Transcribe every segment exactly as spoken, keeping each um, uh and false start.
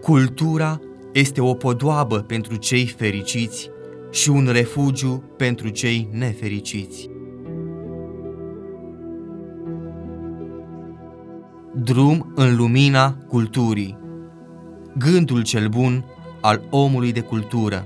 Cultura este o podoabă pentru cei fericiți și un refugiu pentru cei nefericiți. Drum în lumina culturii. Gândul cel bun al omului de cultură.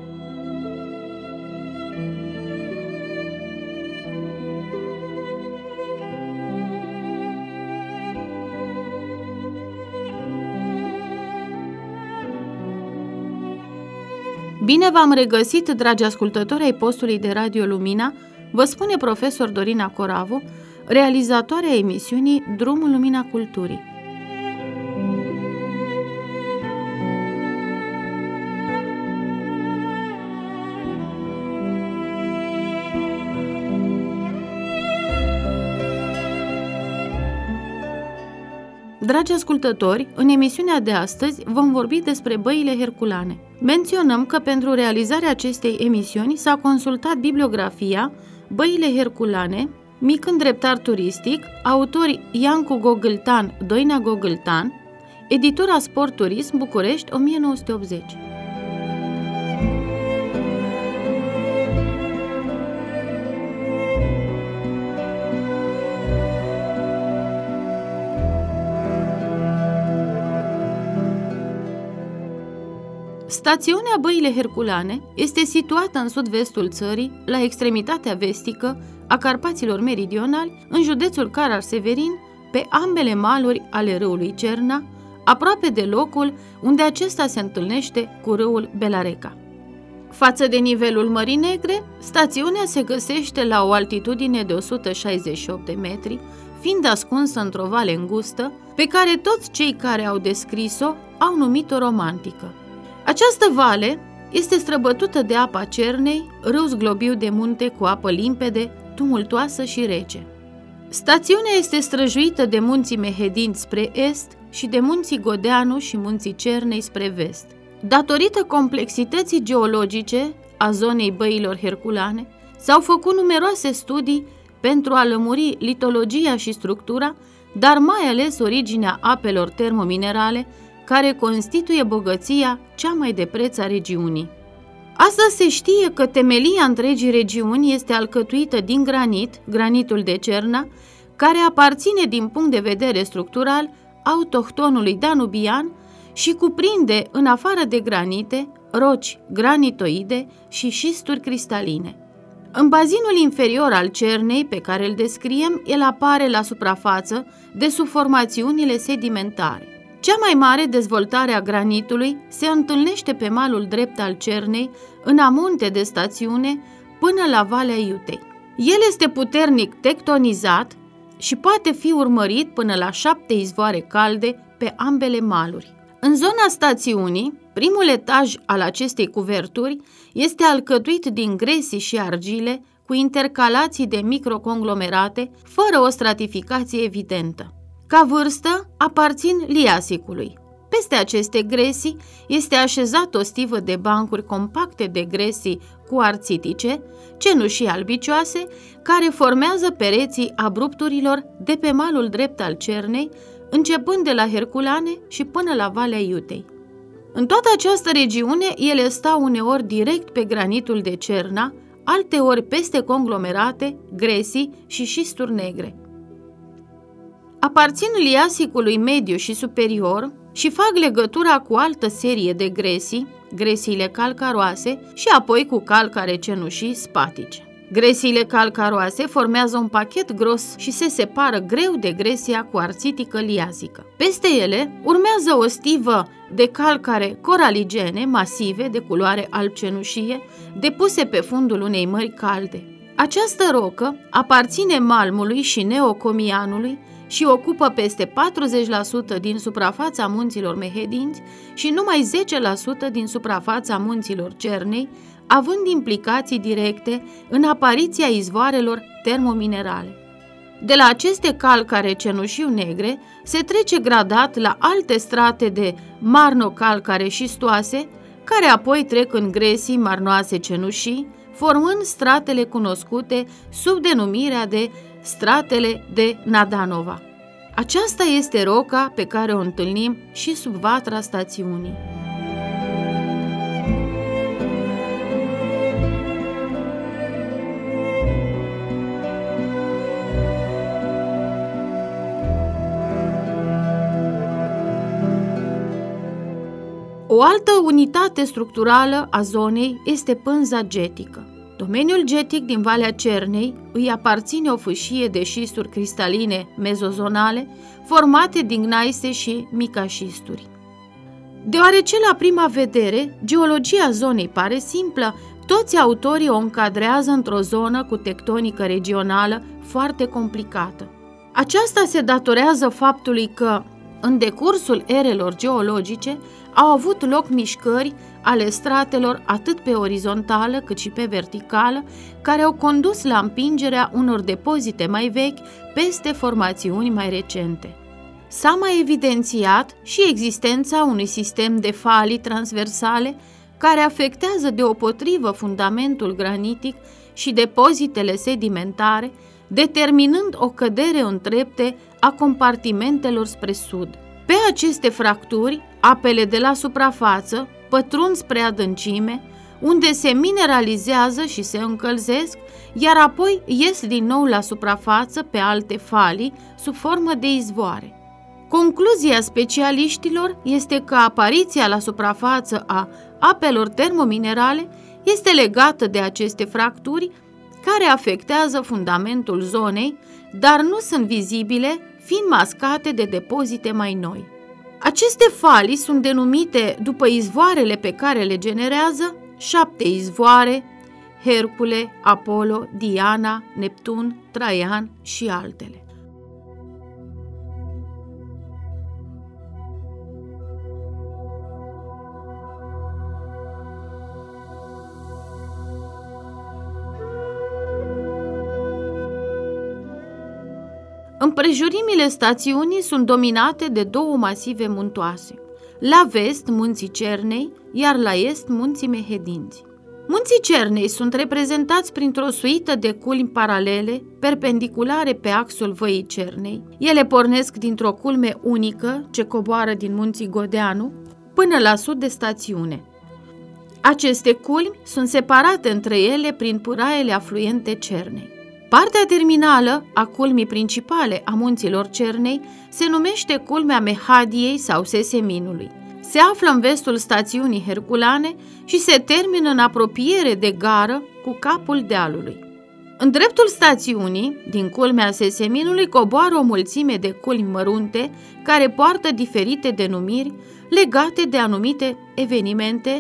Bine v-am regăsit, dragi ascultători ai postului de Radio Lumina, vă spune profesor Dorina Coravu, realizatoarea emisiunii Drum în lumina culturii. Dragi ascultători, în emisiunea de astăzi vom vorbi despre băile herculane. Menționăm că pentru realizarea acestei emisiuni s-a consultat bibliografia Băile herculane, mic îndreptar turistic, autori Iancu Gogâltan, Doina Gogâltan, editura Sport Turism, București, o mie nouă sute optzeci. Stațiunea Băile Herculane este situată în sud-vestul țării, la extremitatea vestică a Carpaților Meridionali, în județul Carar-Severin, pe ambele maluri ale râului Cerna, aproape de locul unde acesta se întâlnește cu râul Belareca. Față de nivelul Mării Negre, stațiunea se găsește la o altitudine de o sută șaizeci și opt de metri, fiind ascunsă într-o vale îngustă, pe care toți cei care au descris-o au numit-o romantică. Această vale este străbătută de apa Cernei, râu zglobiu de munte cu apă limpede, tumultoasă și rece. Stațiunea este străjuită de munții Mehedin spre est și de munții Godeanu și munții Cernei spre vest. Datorită complexității geologice a zonei Băilor Herculane, s-au făcut numeroase studii pentru a lămuri litologia și structura, dar mai ales originea apelor termominerale, care constituie bogăția cea mai de preț a regiunii. Astăzi se știe că temelia întregii regiuni este alcătuită din granit, granitul de Cerna, care aparține din punct de vedere structural autohtonului danubian și cuprinde, în afară de granite, roci granitoide și șisturi cristaline. În bazinul inferior al Cernei, pe care îl descriem, el apare la suprafață de sub formațiunile sedimentare. Cea mai mare dezvoltare a granitului se întâlnește pe malul drept al Cernei, în amunte de stațiune, până la Valea Iutei. El este puternic tectonizat și poate fi urmărit până la șapte izvoare calde pe ambele maluri. În zona stațiunii, primul etaj al acestei cuverturi este alcătuit din gresii și argile cu intercalații de microconglomerate, fără o stratificație evidentă. Ca vârstă, aparțin liasicului. Peste aceste gresii este așezat o stivă de bancuri compacte de gresii cuarțitice, cenușii albicioase, care formează pereții abrupturilor de pe malul drept al Cernei, începând de la Herculane și până la Valea Iutei. În toată această regiune, ele stau uneori direct pe granitul de Cerna, alteori peste conglomerate, gresii și șisturi negre. Aparțin liasicului mediu și superior și fac legătura cu altă serie de gresii, gresiile calcaroase, și apoi cu calcare cenușii spatice. Gresiile calcaroase formează un pachet gros și se separă greu de gresia cuarțitică liasică. Peste ele urmează o stivă de calcare coraligene masive de culoare alb-cenușie, depuse pe fundul unei mări calde. Această rocă aparține malmului și neocomianului și ocupă peste patruzeci la sută din suprafața munților Mehedinți și numai zece la sută din suprafața munților Cernei, având implicații directe în apariția izvoarelor termominerale. De la aceste calcare cenușiu negre se trece gradat la alte strate de marno-calcare șistoase, care apoi trec în gresii marnoase cenușii, formând stratele cunoscute sub denumirea de stratele de Nadanova. Aceasta este roca pe care o întâlnim și sub vatra stațiunii. O altă unitate structurală a zonei este pânza getică. Domeniul getic din Valea Cernei îi aparține o fâșie de șisturi cristaline mezozonale formate din gneise și micașisturi. Deoarece la prima vedere geologia zonei pare simplă, toți autorii o încadrează într-o zonă cu tectonică regională foarte complicată. Aceasta se datorează faptului că, în decursul erelor geologice, au avut loc mișcări ale stratelor atât pe orizontală cât și pe verticală, care au condus la împingerea unor depozite mai vechi peste formațiuni mai recente. S-a mai evidențiat și existența unui sistem de falii transversale care afectează deopotrivă fundamentul granitic și depozitele sedimentare, determinând o cădere în trepte a compartimentelor spre sud. Pe aceste fracturi, apele de la suprafață pătrund spre adâncime, unde se mineralizează și se încălzesc, iar apoi ies din nou la suprafață pe alte falii sub formă de izvoare. Concluzia specialiștilor este că apariția la suprafață a apelor termominerale este legată de aceste fracturi care afectează fundamentul zonei, dar nu sunt vizibile, fiind mascate de depozite mai noi. Aceste falii sunt denumite după izvoarele pe care le generează șapte izvoare: Hercule, Apollo, Diana, Neptun, Traian și altele. Împrejurimile stațiunii sunt dominate de două masive muntoase. La vest, munții Cernei, iar la est, munții Mehedinți. Munții Cernei sunt reprezentați printr-o suită de culmi paralele, perpendiculare pe axul văii Cernei. Ele pornesc dintr-o culme unică, ce coboară din munții Godeanu, până la sud de stațiune. Aceste culmi sunt separate între ele prin pâraiele afluente Cernei. Partea terminală a culmii principale a munților Cernei se numește culmea Mehadiei sau Seseminului. Se află în vestul stațiunii herculane și se termină în apropiere de gară cu capul dealului. În dreptul stațiunii, din culmea Seseminului, coboară o mulțime de culmi mărunte care poartă diferite denumiri legate de anumite evenimente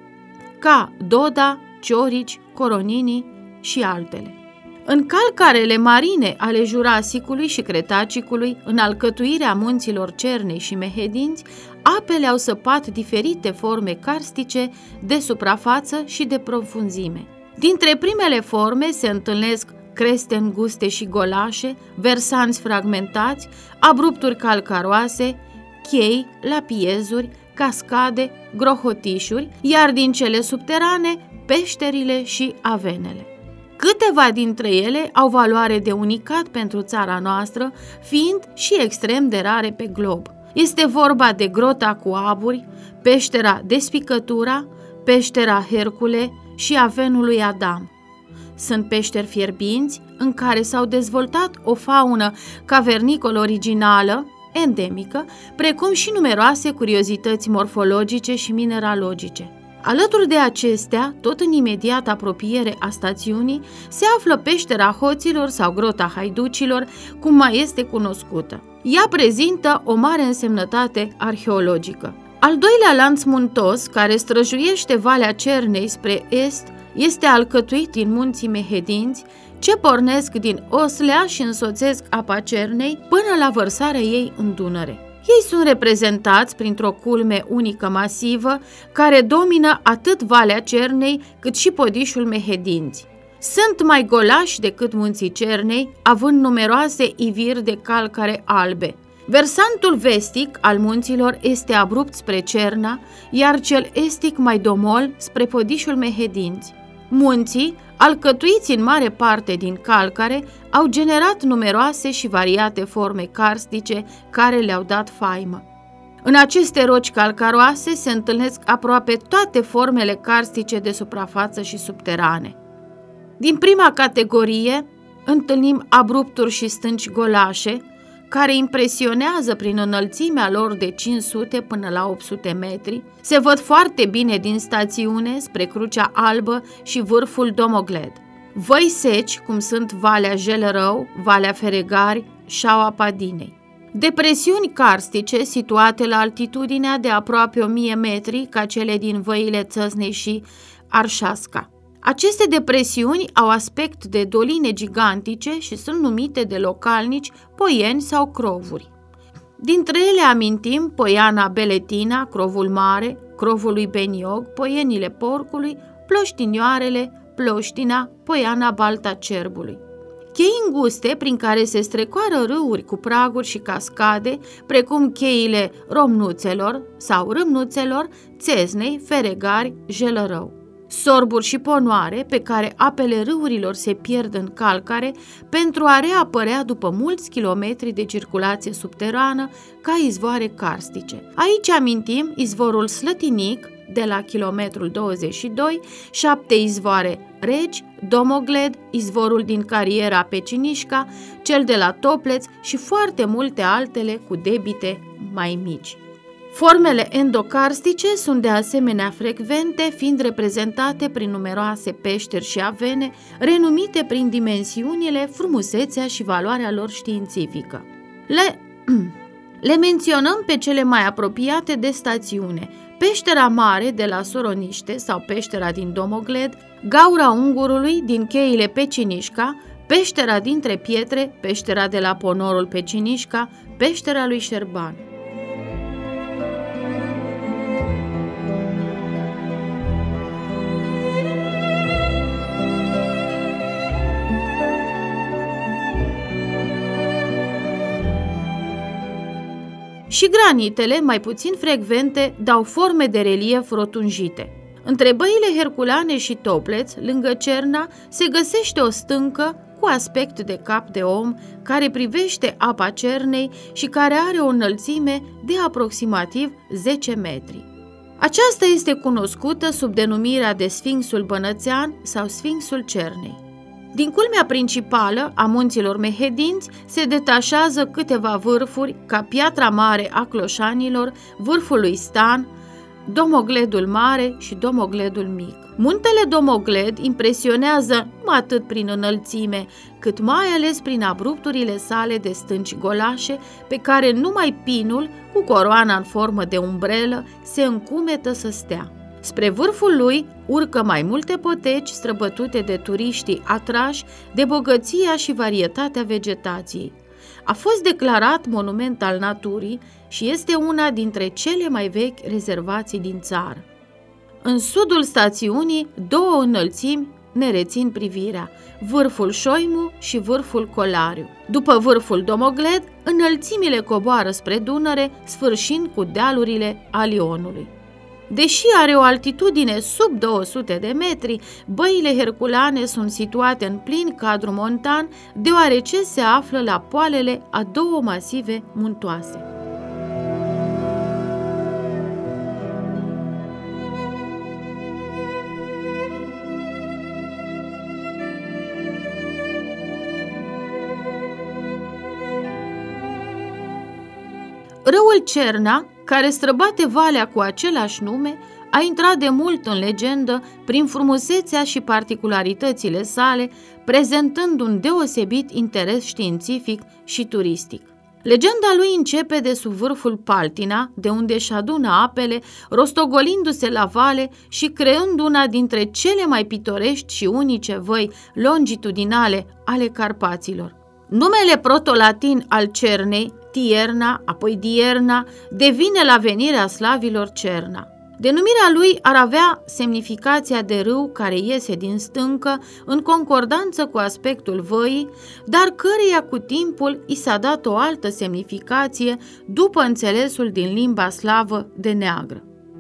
ca Doda, Ciorici, Coronini și altele. În calcarele marine ale Jurasicului și Cretacicului, în alcătuirea munților Cernei și Mehedinți, apele au săpat diferite forme karstice de suprafață și de profunzime. Dintre primele forme se întâlnesc creste înguste și golașe, versanți fragmentați, abrupturi calcaroase, chei, lapiezuri, cascade, grohotișuri, iar din cele subterane, peșterile și avenele. Câteva dintre ele au valoare de unicat pentru țara noastră, fiind și extrem de rare pe glob. Este vorba de Grota cu Aburi, peștera Despicătura, peștera Hercule și avenul lui Adam. Sunt peșteri fierbinți în care s-au dezvoltat o faună cavernicolă originală, endemică, precum și numeroase curiozități morfologice și mineralogice. Alături de acestea, tot în imediată apropiere a stațiunii, se află peștera Hoților sau Grota Haiducilor, cum mai este cunoscută. Ea prezintă o mare însemnătate arheologică. Al doilea lanț muntos, care străjuiește Valea Cernei spre est, este alcătuit din munții Mehedinți, ce pornesc din Oslea și însoțesc apa Cernei până la vărsarea ei în Dunăre. Ei sunt reprezentați printr-o culme unică masivă care domină atât Valea Cernei cât și Podișul Mehedinți. Sunt mai golași decât munții Cernei, având numeroase iviri de calcare albe. Versantul vestic al munților este abrupt spre Cerna, iar cel estic mai domol spre Podișul Mehedinți. Munții alcătuiți în mare parte din calcare, au generat numeroase și variate forme karstice care le-au dat faimă. În aceste roci calcaroase se întâlnesc aproape toate formele karstice de suprafață și subterane. Din prima categorie întâlnim abrupturi și stânci golașe, care impresionează prin înălțimea lor de cinci sute până la opt sute metri, se văd foarte bine din stațiune spre Crucea Albă și vârful Domogled. Văi seci, cum sunt Valea Jelărău, Valea Feregari, Șaua Padinei. Depresiuni karstice situate la altitudinea de aproape o mie metri, ca cele din văile Țăsnei și Arșasca. Aceste depresiuni au aspect de doline gigantice și sunt numite de localnici poieni sau crovuri. Dintre ele amintim Poiana Beletina, Crovul Mare, Crovul lui Beniog, Poienile Porcului, Ploștinioarele, Ploștina, Poiana Balta Cerbului. Chei înguste prin care se strecoară râuri cu praguri și cascade, precum cheile Romnuțelor sau Râmnuțelor, Țesnei, Feregari, Jelărău. Sorburi și ponoare pe care apele râurilor se pierd în calcare pentru a reapărea după mulți kilometri de circulație subterană ca izvoare karstice. Aici amintim izvorul Slătinic de la kilometrul douăzeci și doi, șapte izvoare Regi, Domogled, izvorul din cariera Pecinișca, cel de la Topleț și foarte multe altele cu debite mai mici. Formele endokarstice sunt de asemenea frecvente, fiind reprezentate prin numeroase peșteri și avene, renumite prin dimensiunile, frumusețea și valoarea lor științifică. Le, le menționăm pe cele mai apropiate de stațiune: Peștera Mare de la Soroniște sau Peștera din Domogled, Gaura Ungurului din cheile Pecinișca, Peștera dintre Pietre, Peștera de la Ponorul Pecinișca, Peștera lui Șerban. Și granitele, mai puțin frecvente, dau forme de relief rotunjite. Între băile Herculane și Topleț, lângă Cerna, se găsește o stâncă cu aspect de cap de om, care privește apa Cernei și care are o înălțime de aproximativ zece metri. Aceasta este cunoscută sub denumirea de Sfinxul Bănățean sau Sfinxul Cernei. Din culmea principală a munților Mehedinți se detașează câteva vârfuri, ca Piatra Mare a Cloșanilor, vârful lui Stan, Domogledul Mare și Domogledul Mic. Muntele Domogled impresionează nu atât prin înălțime, cât mai ales prin abrupturile sale de stânci golașe, pe care numai pinul, cu coroana în formă de umbrelă, se încumetă să stea. Spre vârful lui urcă mai multe poteci străbătute de turiștii atrași de bogăția și varietatea vegetației. A fost declarat monument al naturii și este una dintre cele mai vechi rezervații din țară. În sudul stațiunii, două înălțimi ne rețin privirea: vârful Șoimu și vârful Colariu. După vârful Domogled, înălțimile coboară spre Dunăre, sfârșind cu dealurile Alionului. Deși are o altitudine sub două sute de metri, băile Herculane sunt situate în plin cadru montan, deoarece se află la poalele a două masive muntoase. Râul Cerna, care străbate valea cu același nume, a intrat de mult în legendă prin frumusețea și particularitățile sale, prezentând un deosebit interes științific și turistic. Legenda lui începe de sub vârful Paltina, de unde își adună apele, rostogolindu-se la vale și creând una dintre cele mai pitorești și unice văi longitudinale ale Carpaților. Numele protolatin al Cernei, Tierna, apoi Dierna, devine la venirea slavilor Cerna. Denumirea lui ar avea semnificația de râu care iese din stâncă în concordanță cu aspectul văii, dar căreia cu timpul i s-a dat o altă semnificație după înțelesul din limba slavă de neagră.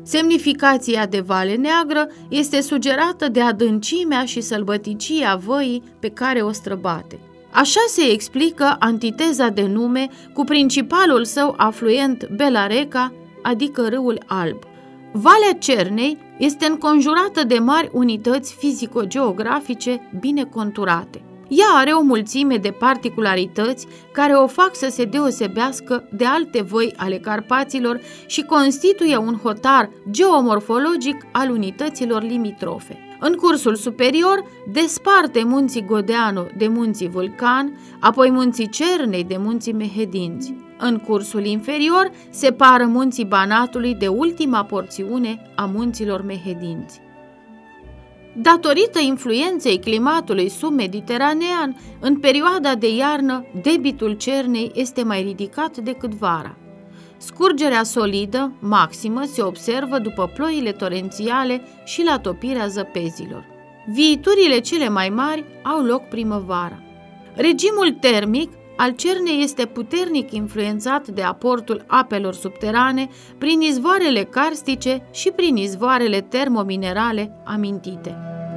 Semnificația de Vale Neagră este sugerată de adâncimea și sălbăticia văii pe care o străbate. Așa se explică antiteza de nume cu principalul său afluent Bela Reka, adică Râul Alb. Valea Cernei este înconjurată de mari unități fizico-geografice bine conturate. Ea are o mulțime de particularități care o fac să se deosebească de alte văi ale Carpaților și constituie un hotar geomorfologic al unităților limitrofe. În cursul superior desparte munții Godeanu de munții Vulcan, apoi munții Cernei de munții Mehedinți. În cursul inferior separă munții Banatului de ultima porțiune a munților Mehedinți. Datorită influenței climatului submediteranean, în perioada de iarnă, debitul Cernei este mai ridicat decât vara. Scurgerea solidă, maximă, se observă după ploile torențiale și la topirea zăpezilor. Viiturile cele mai mari au loc primăvara. Regimul termic al Cernei este puternic influențat de aportul apelor subterane prin izvoarele karstice și prin izvoarele termominerale amintite.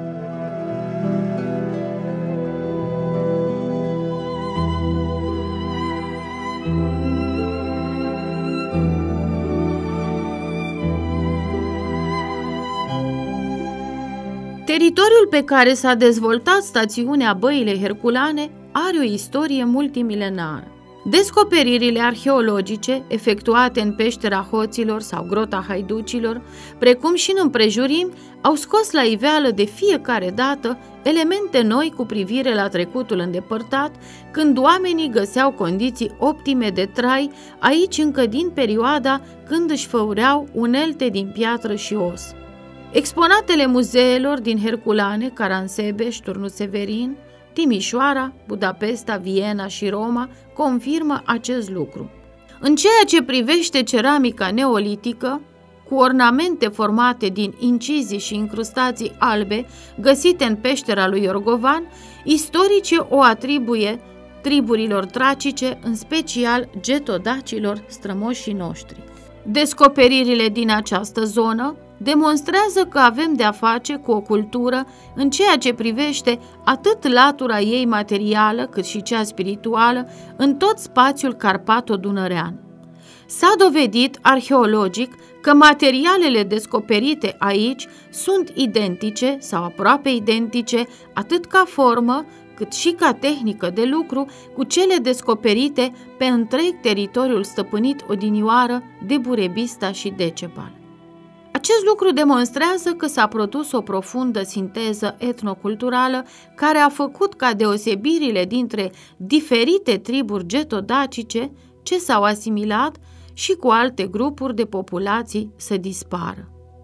Teritoriul pe care s-a dezvoltat stațiunea Băile Herculane are o istorie multimilenară. Descoperirile arheologice efectuate în peștera Hoților sau Grota Haiducilor, precum și în împrejurim, au scos la iveală de fiecare dată elemente noi cu privire la trecutul îndepărtat, când oamenii găseau condiții optime de trai aici încă din perioada când își făureau unelte din piatră și os. Exponatele muzeelor din Herculane, Caransebeș, Turnul Severin, Timișoara, Budapesta, Viena și Roma confirmă acest lucru. În ceea ce privește ceramica neolitică, cu ornamente formate din incizii și incrustații albe găsite în peștera lui Iorgovan, istoricii o atribuie triburilor tracice, în special getodacilor, strămoșii noștri. Descoperirile din această zonă demonstrează că avem de-a face cu o cultură în ceea ce privește atât latura ei materială cât și cea spirituală în tot spațiul carpato-dunărean. S-a dovedit arheologic că materialele descoperite aici sunt identice sau aproape identice atât ca formă cât și ca tehnică de lucru cu cele descoperite pe întreg teritoriul stăpânit odinioară de Burebista și Decebal. Acest lucru demonstrează că s-a produs o profundă sinteză etnoculturală care a făcut ca deosebirile dintre diferite triburi getodacice ce s-au asimilat și cu alte grupuri de populații să dispară.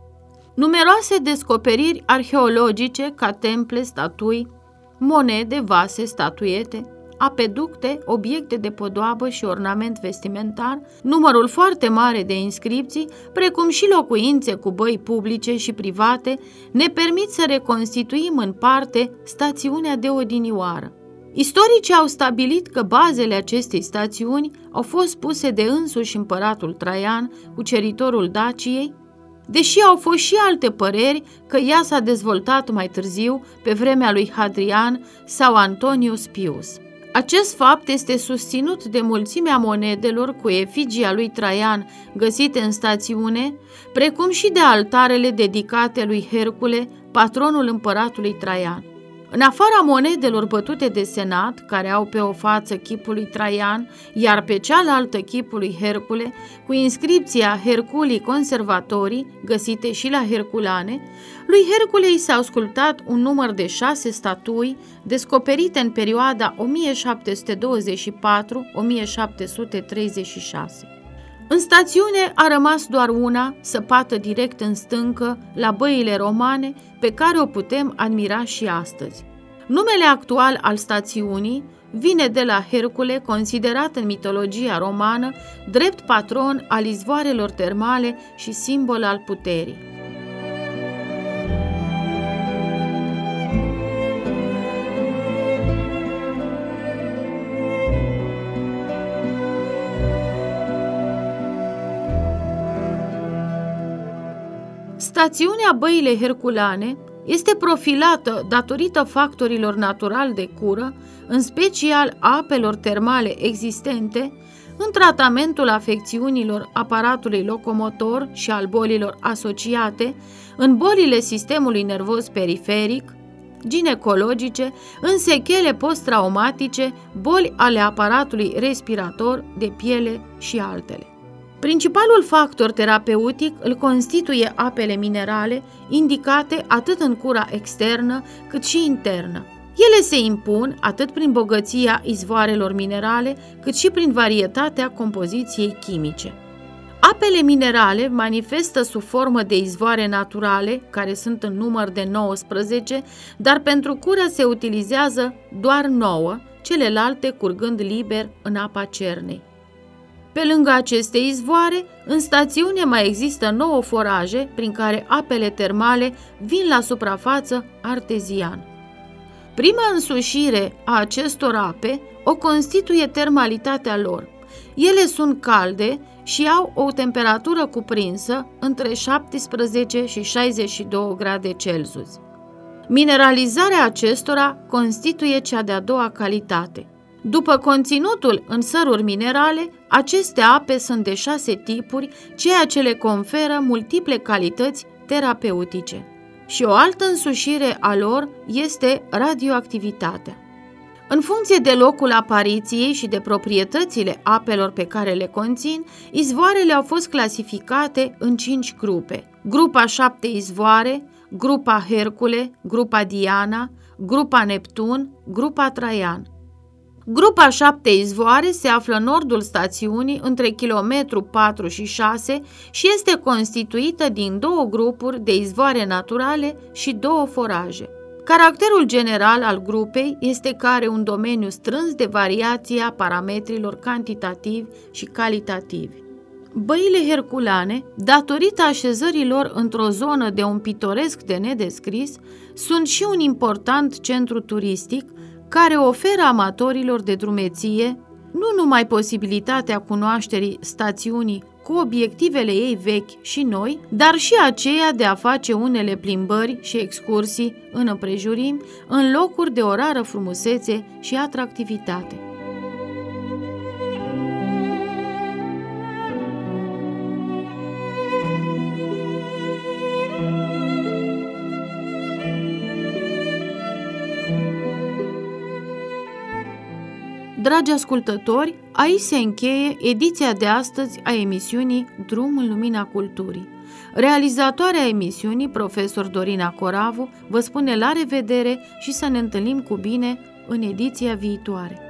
Numeroase descoperiri arheologice ca temple, statui, monede, vase, statuete, apeducte, obiecte de podoabă și ornament vestimentar, numărul foarte mare de inscripții, precum și locuințe cu băi publice și private, ne permit să reconstituim în parte stațiunea de odinioară. Istoricii au stabilit că bazele acestei stațiuni au fost puse de însuși împăratul Traian, cuceritorul Daciei, deși au fost și alte păreri că ea s-a dezvoltat mai târziu, pe vremea lui Hadrian sau Antonius Pius. Acest fapt este susținut de mulțimea monedelor cu efigia lui Traian găsite în stațiune, precum și de altarele dedicate lui Hercule, patronul împăratului Traian. În afara monedelor bătute de senat, care au pe o față chipul lui Traian, iar pe cealaltă chipul lui Hercule, cu inscripția Herculii Conservatorii, găsite și la Herculane, lui Hercule i s-au sculptat un număr de șase statui descoperite în perioada o mie șapte sute douăzeci și patru - o mie șapte sute treizeci și șase. În stațiune a rămas doar una, săpată direct în stâncă, la Băile Romane, pe care o putem admira și astăzi. Numele actual al stațiunii vine de la Hercule, considerat în mitologia romană drept patron al izvoarelor termale și simbol al puterii. Stațiunea Băile Herculane este profilată datorită factorilor naturali de cură, în special a apelor termale existente, în tratamentul afecțiunilor aparatului locomotor și al bolilor asociate, în bolile sistemului nervos periferic, ginecologice, în sechele post-traumatice, boli ale aparatului respirator, de piele și altele. Principalul factor terapeutic îl constituie apele minerale, indicate atât în cura externă cât și internă. Ele se impun atât prin bogăția izvoarelor minerale, cât și prin varietatea compoziției chimice. Apele minerale manifestă sub formă de izvoare naturale, care sunt în număr de nouăsprezece, dar pentru cură se utilizează doar nouă, celelalte curgând liber în apa Cernei. Pe lângă aceste izvoare, în stațiune mai există nouă foraje prin care apele termale vin la suprafață artezian. Prima însușire a acestor ape o constituie termalitatea lor. Ele sunt calde și au o temperatură cuprinsă între șaptesprezece și șaizeci și două grade Celsius. Mineralizarea acestora constituie cea de-a doua calitate. După conținutul în săruri minerale, aceste ape sunt de șase tipuri, ceea ce le conferă multiple calități terapeutice. Și o altă însușire a lor este radioactivitatea. În funcție de locul apariției și de proprietățile apelor pe care le conțin, izvoarele au fost clasificate în cinci grupe. Grupa șapte izvoare, grupa Hercule, grupa Diana, grupa Neptun, grupa Traian. Grupa șapte izvoare se află în nordul stațiunii, între kilometru patru și șase, și este constituită din două grupuri de izvoare naturale și două foraje. Caracterul general al grupei este că are un domeniu strâns de variație a parametrilor cantitativi și calitativi. Băile herculane, datorită așezărilor într-o zonă de un pitoresc de nedescris, sunt și un important centru turistic care oferă amatorilor de drumeție nu numai posibilitatea cunoașterii stațiunii cu obiectivele ei vechi și noi, dar și aceea de a face unele plimbări și excursii în împrejurimi, în locuri de o rară frumusețe și atractivitate. Dragi ascultători, aici se încheie ediția de astăzi a emisiunii Drum în lumina culturii. Realizatoarea emisiunii, profesor Dorina Coravu, vă spune la revedere și să ne întâlnim cu bine în ediția viitoare.